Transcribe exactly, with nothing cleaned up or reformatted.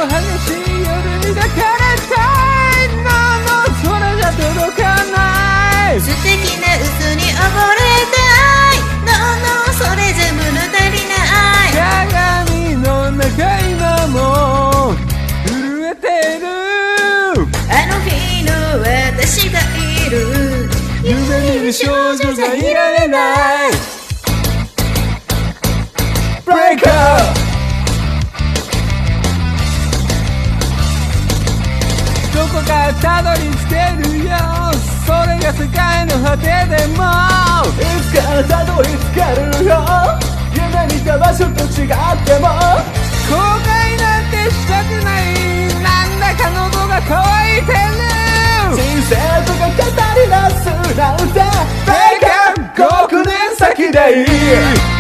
激しい夜に抱かれたいのの空じゃ届かない素敵な嘘に溺れたいののそれじゃ物足りない鏡の中今も震えてるあの日の私がいる夢見る少女じゃいられないブレイクどこかたどり着けるよそれが世界の果てでもいつかたどり着けるよ夢見た場所と違っても後悔なんてしたくないなんだか喉が渇いてる人生とか語り出すなんてバカごおくねん先でいい